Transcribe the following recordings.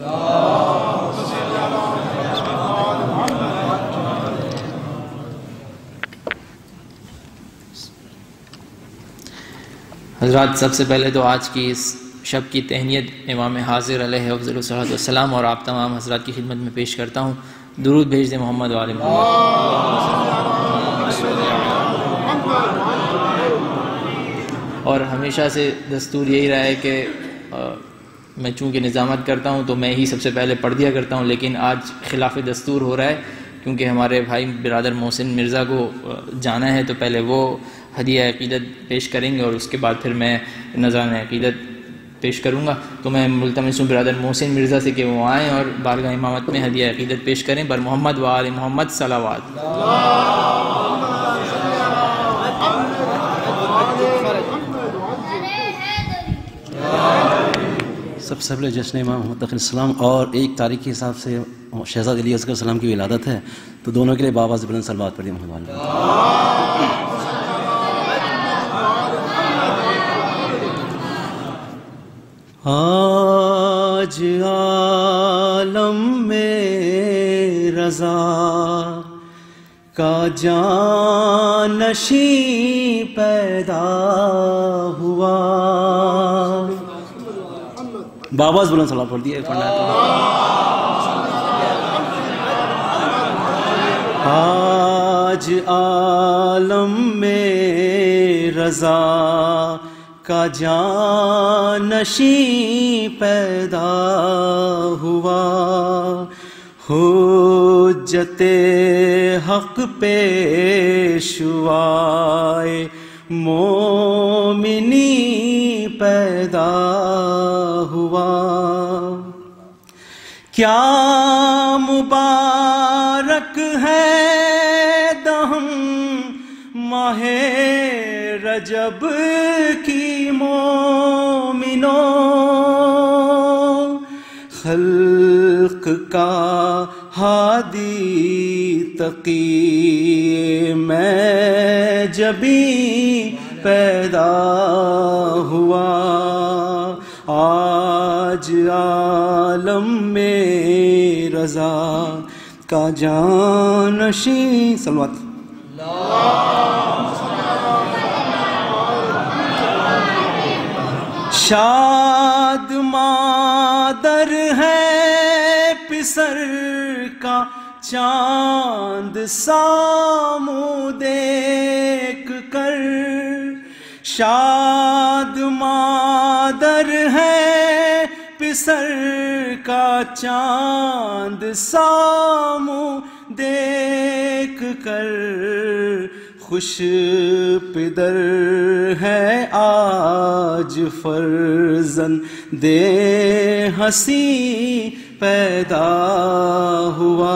حضرات، سب سے پہلے تو آج کی اس شب کی تہنیت امام حاضر علیہ افضل الصلاۃ والسلام اور آپ تمام حضرات کی خدمت میں پیش کرتا ہوں. درود بھیج دیں محمد و آل محمد. اور ہمیشہ سے دستور یہی رہا ہے کہ میں چونکہ نظامت کرتا ہوں تو میں ہی سب سے پہلے پڑھ دیا کرتا ہوں، لیکن آج خلاف دستور ہو رہا ہے کیونکہ ہمارے بھائی برادر محسن مرزا کو جانا ہے، تو پہلے وہ ہدیہ عقیدت پیش کریں گے اور اس کے بعد پھر میں نذرانہ عقیدت پیش کروں گا. تو میں ملتمس ہوں برادر محسن مرزا سے کہ وہ آئیں اور بارگاہ امامت میں ہدیہ عقیدت پیش کریں. بر محمد و آل محمد صلوات. سب سے پہلے جشن امام محمد علیہ السلام اور ایک تاریخی حساب سے شہزاد علی اصغر السلام کی ولادت ہے، تو دونوں کے لیے بابا سے بلند صلوات پڑھیے محمد. آج عالم میں رضا کا جانشیں پیدا ہوا. بابا سے بلند صلوات پڑھ دیے. آج عالم میں رضا کا جانشیں پیدا ہوا. حجت حق پیشوائے مومنی پیدا ہوا. کیا مبارک ہے دہم ماہ رجب کی مومنوں، خلق کا ہادی تقی میں جبھی پیدا ہوا. آج عالم میں رضا کا جانشیں صلوات. شاد مادر ہے پسر کا چاند ساموں دیکھ کر. شاد مادر ہے پسر کا چاند ساموں دیکھ کر. خوش پدر ہے آج فرزند ہنسی پیدا ہوا.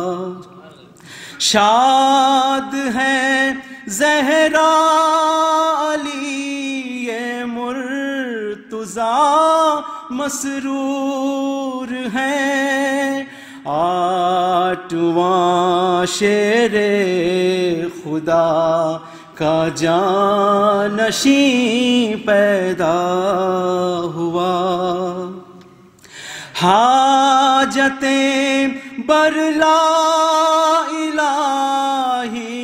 شاد ہے زہرا علی مرتضیٰ مسرور ہے. آٹھواں شیر خدا کا جانشیں پیدا ہوا. حاجتیں بر لا الہی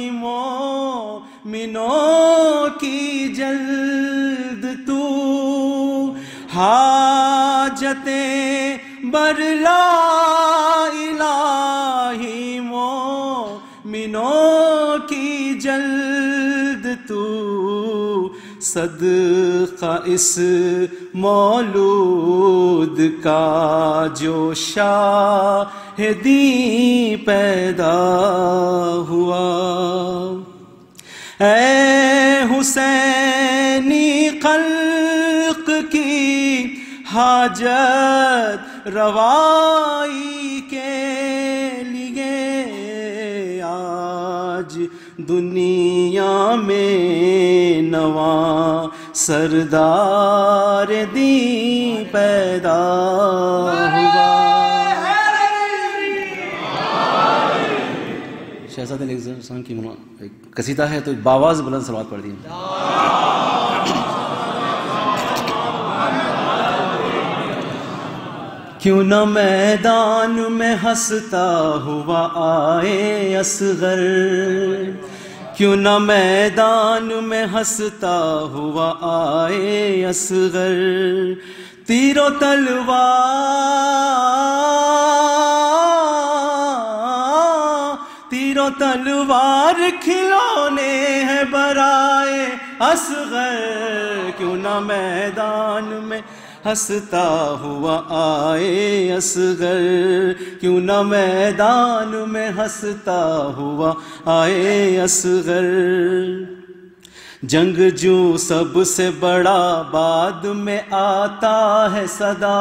مومنوں کی جلد تو. حاجتیں بر لا الہی مومنوں کی جلد تو. صدقہ اس مولود کا جو شاہدی پیدا ہوا. اے حسینی خلق کی حاجت روائی کے لیے آج دنیا میں نواں سردار دی پیدا ہوا. شہزاد علی اصغر السلام کی قصیدہ ہے تو باواز بلند صلوات پڑھ دی. کیوں نہ میدان میں ہنستا ہوا آئے اصغر، کیوں نہ میدان میں ہنستا ہوا آئے اصغر، تیر و تلوار کھلونے ہیں برائے اصغر، کیوں نہ میدان میں ہنستا ہوا آئے اصغر، کیوں نہ میدان میں ہنستا ہوا آئے اصغر، جنگجو سب سے بڑا بعد میں آتا ہے صدا،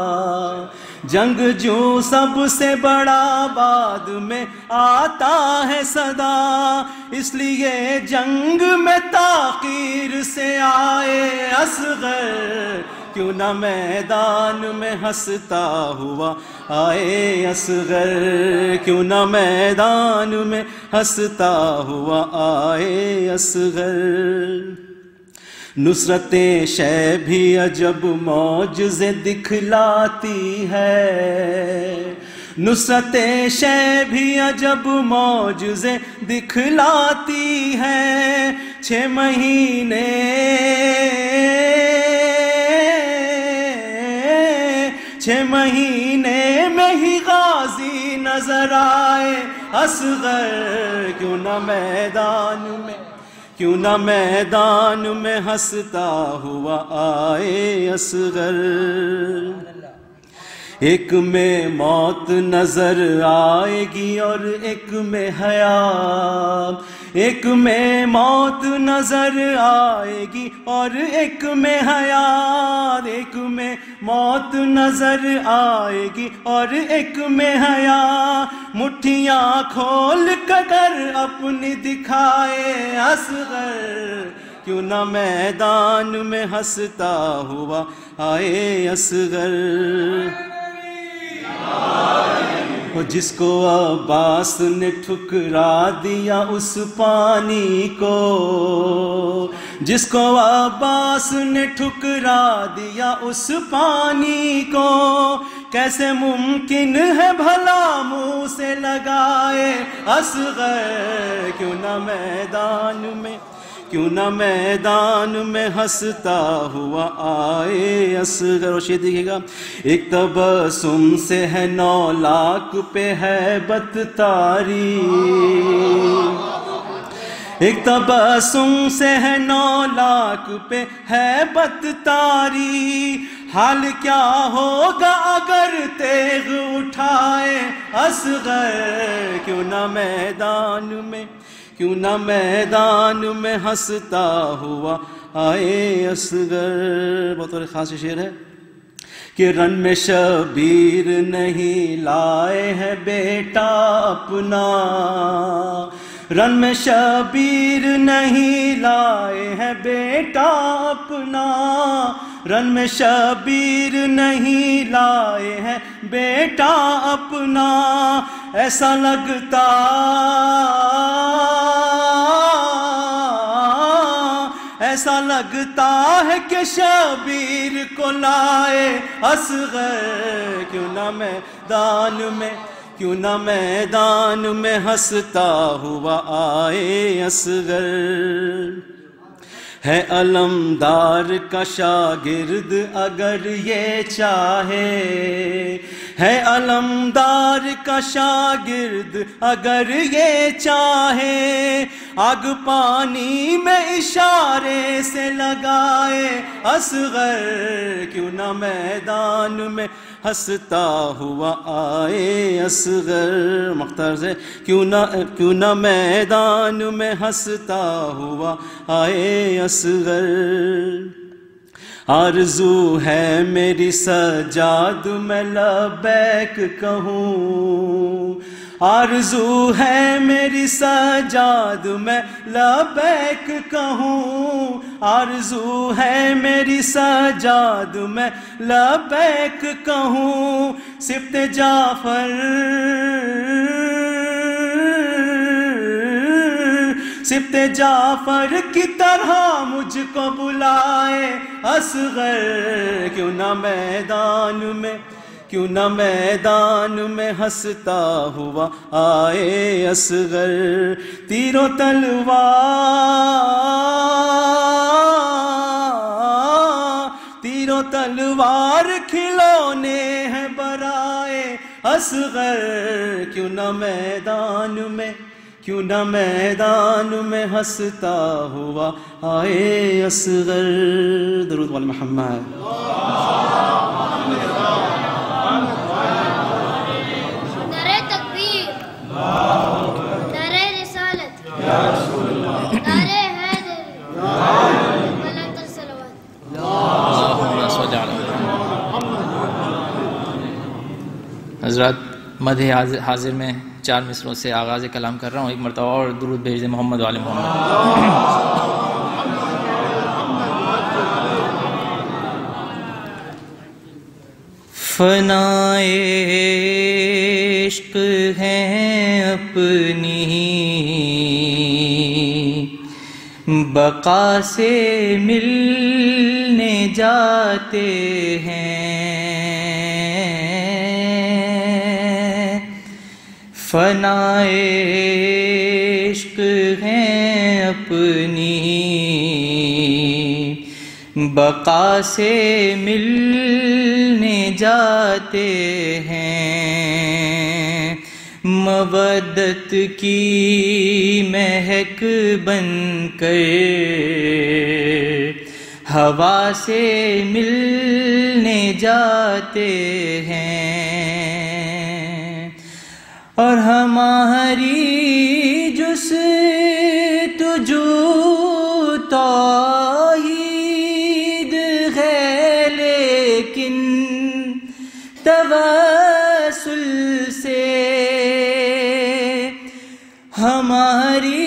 جنگجو سب سے بڑا بعد میں آتا ہے صدا، اس لیے جنگ میں تاخیر سے آئے اصغر، کیوں نہ میدان میں ہنستا ہوا آئے اصغر، کیوں نہ میدان میں ہنستا ہوا آئے اصغر، نصرتیں شے بھی عجب معجزے دکھلاتی ہے، نصرتیں شے بھی عجب معجزے دکھلاتی ہے، 6 مہینے میں ہی غازی نظر آئے اصغر، کیوں نہ میدان میں ہنستا ہوا آئے اصغر، ایک میں موت نظر آئے گی اور ایک میں حیات، ایک میں موت نظر آئے گی اور ایک میں حیات، ایک میں موت نظر آئے گی اور ایک میں حیات، مٹھیاں کھول کر اپنی دکھائے اصغر، کیوں نہ میدان میں ہنستا ہوا آئے اصغر، جس کو عباس نے ٹھکرا دیا اس پانی کو، جس کو عباس نے ٹھکرا دیا اس پانی کو، کیسے ممکن ہے بھلا منہ سے لگائے اصغر، کیوں نہ میدان میں ہنستا ہوا آئے اصغر، اور شعر دیکھیے گا، ایک تبسم سے ہے 9 لاکھ پہ ہیبت طاری، ایک تبسم سے ہے 9 لاکھ پہ ہیبت طاری، حال کیا ہوگا اگر تیغ اٹھائے اصغر، کیوں نہ میدان میں ہنستا ہوا آئے اصغر، بطور خاص شعر ہے کہ رن میں شبیر نہیں لائے ہے بیٹا اپنا، رن میں شبیر نہیں لائے ہے بیٹا اپنا، رن میں شبیر نہیں لائے ہے بیٹا اپنا، ایسا لگتا ہے کہ شبیر کو لائے اصغر، کیوں نہ میدان میں ہنستا ہوا آئے اصغر، ہے علمدار کا شاگرد اگر یہ چاہے، ہے علمدار کا شاگرد اگر یہ چاہے، آگ پانی میں اشارے سے لگائے اصغر، کیوں نہ میدان میں ہنستا ہوا آئے اصغر، مختار سے کیوں نہ میدان میں ہنستا ہوا آئے اصغر، آرزو ہے میری سجاد میں لبیک کہوں، آرزو ہے میری سجاد میں لبیک کہوں، آرزو ہے میری سجاد میں لبیک کہوں، صفت جعفر کی طرح مجھ کو بلائے اصغر، کیوں کیوں نہ میدان میں ہنستا ہوا آئے اصغر. تیر و تلوار کھلونے ہیں برائے اصغر. کیوں نہ میدان میں ہنستا ہوا آئے اصغر. درود والے محمد. نعرہ تکبیر، نعرہ رسالت، نعرہ حیدر، ملک الصلوات. حضرات مدح حاضر میں 4 مصروں سے آغاز کلام کر رہا ہوں. ایک مرتبہ اور درود بھیج دیں محمد والے محمد. فنائے عشق ہیں اپنی بقا سے ملنے جاتے ہیں. فنائے عشق ہیں اپنی بقا سے ملنے جاتے ہیں. مودت کی مہک بن کر ہوا سے ملنے جاتے ہیں. اور ہماری جستجو توحید ہے لیکن توسل سے ہماری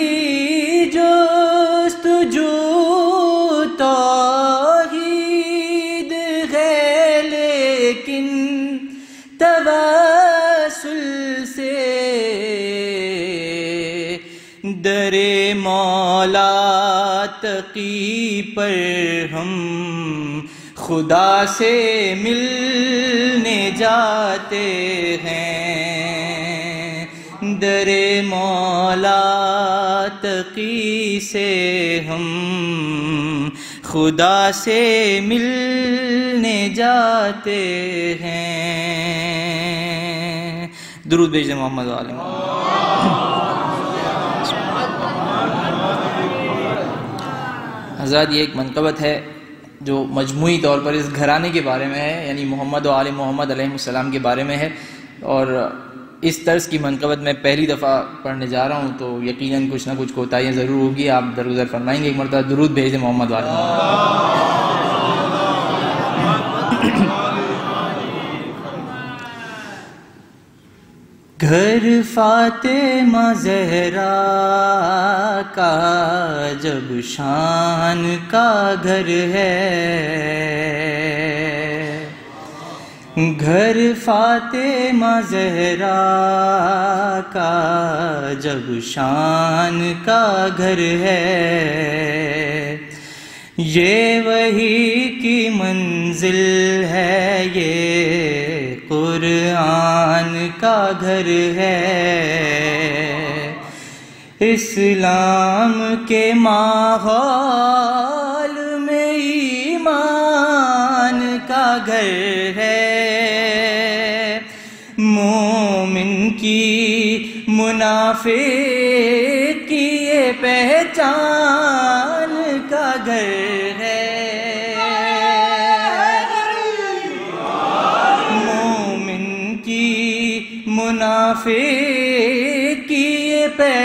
جستجو توحید ہے لیکن توسل سے. در مولا تقی پر ہم خدا سے ملنے جاتے ہیں. در مولا تقی سے ہم خدا سے ملنے جاتے ہیں. درود بھیج دیں محمد والے. حضرات یہ ایک منقبت ہے جو مجموعی طور پر اس گھرانے کے بارے میں ہے، یعنی محمد و آل محمد علیہ السلام کے بارے میں ہے. اور اس طرز کی منقبت میں پہلی دفعہ پڑھنے جا رہا ہوں تو یقیناً کچھ نہ کچھ کوتاہیاں ضرور ہوگی. آپ درگزر فرمائیں گے. ایک مرتبہ درود بھیج دیں محمد والے. گھر فاطمہ زہرا کا جب شان کا گھر ہے، گھر فاطمہ زہرا کا جب شان کا گھر ہے، یہ وحی کی منزل ہے، یہ قرآن کا گھر ہے، اسلام کے ماحول میں ایمان کا گھر ہے، مومن کی منافق کی یہ پہچان کا گھر ہے، مومن کی منافق کی یہ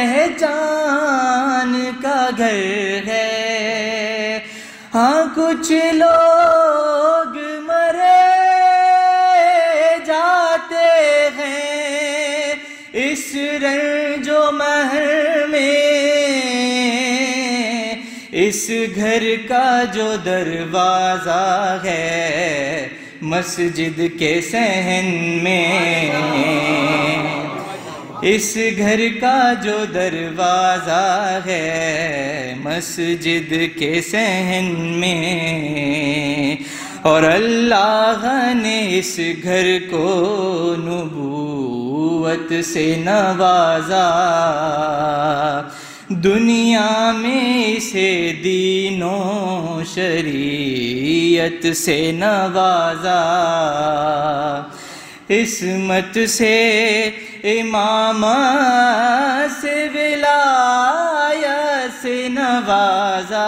پہچان کا گھر ہے. ہاں کچھ لوگ مرے جاتے ہیں اس رنج و مہر میں، اس گھر کا جو دروازہ ہے مسجد کے صحن میں، اس گھر کا جو دروازہ ہے مسجد کے صحن میں، اور اللہ نے اس گھر کو نبوت سے نوازا، دنیا میں اسے دین و شریعت سے نوازا، عصمت سے امامت سے ولایت سے نوازا،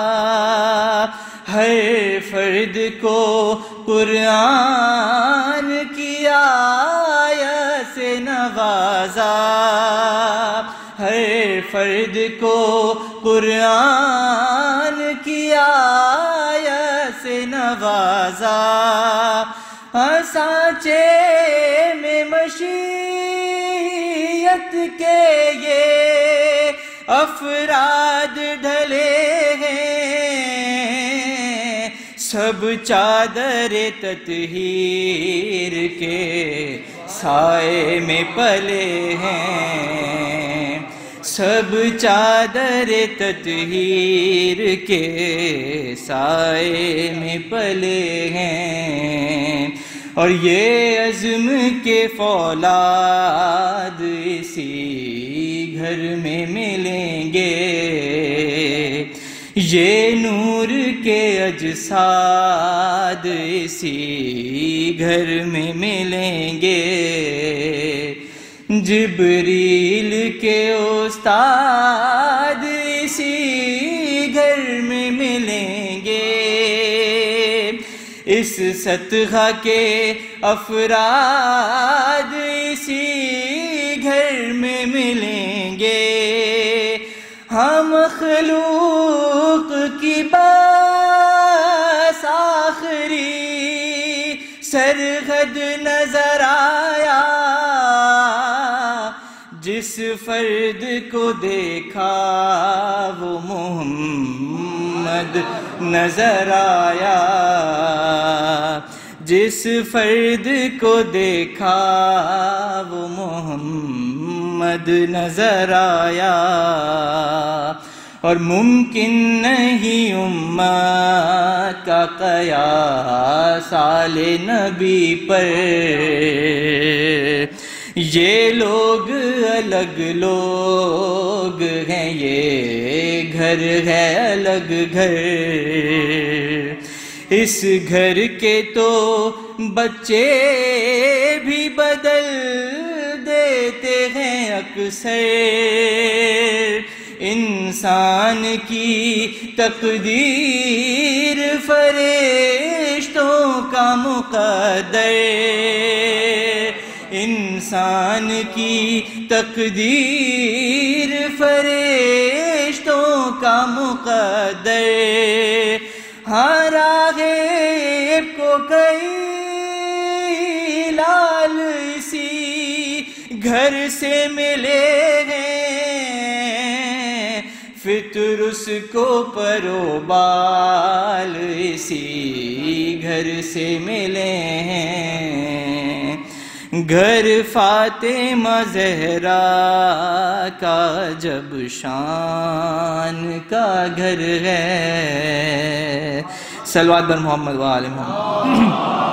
ہر فرد کو قرآن کی آیت سے نوازا، ہر فرد کو قرآن کی آیت سے نوازا، سانچے میں مشیت کے یہ افراد ڈھلے ہیں، سب چادر تطہیر کے سائے میں پلے ہیں، سب چادر تطہیر کے سائے میں پلے ہیں، اور یہ عزم کے فولاد اسی گھر میں ملیں گے، یہ نور کے اجساد اسی گھر میں ملیں گے، جبریل کے استاد اسی گھر میں ملیں گے، اس سطح کے افراد اسی گھر میں ملیں گے، ہم مخلوق کی بس آخری سرحد نظر آیا، جس فرد کو دیکھا وہ محمد نظر آیا، جس فرد کو دیکھا وہ محمد نظر آیا، اور ممکن نہیں امت کا قیاس آل نبی پر، یہ لوگ الگ لوگ ہیں، یہ گھر ہے الگ گھر، اس گھر کے تو بچے بھی بدل دیتے ہیں اکثر، انسان کی تقدیر فرشتوں کا مقدر، انسان کی تقدیر فرشتوں کا مقدر، ہر غیب کو کئی لال اسی گھر سے ملے ہیں، فطر اس کو پروبال اسی گھر سے ملے ہیں، گھر فاطمہ زہرا کا جب شان کا گھر ہے، صلوات بر محمد و آل محمد۔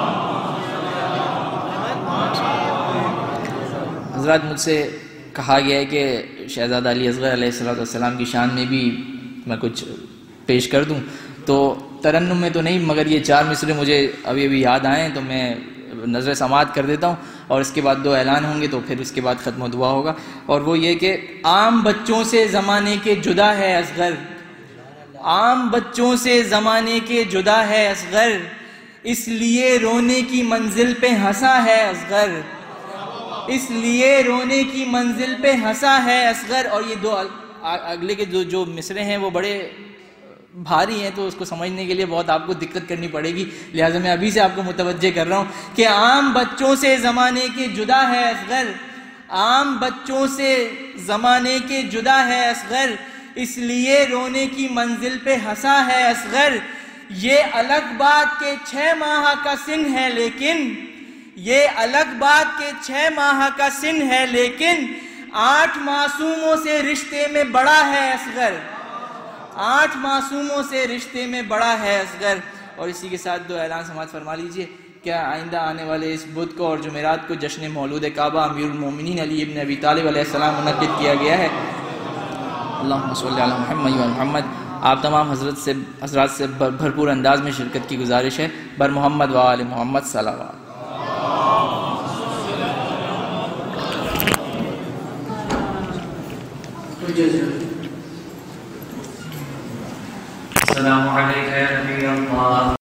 حضرات، مجھ سے کہا گیا ہے کہ شہزادہ علی اصغر علیہ السلام کی شان میں بھی میں کچھ پیش کر دوں، تو ترنم میں تو نہیں، مگر یہ 4 مصرے مجھے ابھی یاد آئے ہیں تو میں نظر سماعت کر دیتا ہوں، اور اس کے بعد 2 اعلان ہوں گے، تو پھر اس کے بعد ختم و دعا ہوگا، اور وہ یہ کہ عام بچوں سے زمانے کے جدا ہے اصغر، عام بچوں سے زمانے کے جدا ہے اصغر، اس لیے رونے کی منزل پہ ہنسا ہے اصغر، اس لیے رونے کی منزل پہ ہنسا ہے اصغر۔ اور یہ 2 اگلے کے جو مصرے ہیں وہ بڑے بھاری ہیں، تو اس کو سمجھنے کے لیے بہت آپ کو دقت کرنی پڑے گی، لہٰذا میں ابھی سے آپ کو متوجہ کر رہا ہوں کہ عام بچوں سے زمانے کے جدا ہے اصغر، عام بچوں سے زمانے کے جدا ہے اصغر، اس لیے رونے کی منزل پہ ہنسا ہے اصغر۔ یہ الگ بات کہ 6 ماہ کا سن ہے، لیکن یہ الگ بات کہ 6 ماہ کا سن ہے، لیکن 8 معصوموں سے رشتے میں بڑا ہے اصغر، 8 معصوموں سے رشتے میں بڑا ہے اصغر۔ اور اسی کے ساتھ دو اعلان سماعت فرما لیجئے. کیا آئندہ آنے والے اس بدھ کو اور جمعرات کو جشن مولود کعبہ امیر المومنین علی ابن ابی طالب علیہ السلام منعقد کیا گیا ہے؟ اللہم صلی علی محمد و محمد. آپ تمام حضرات سے بھرپور انداز میں شرکت کی گزارش ہے. بر محمد و آل محمد صلوات. السلام علیکم یا نبی اللہ.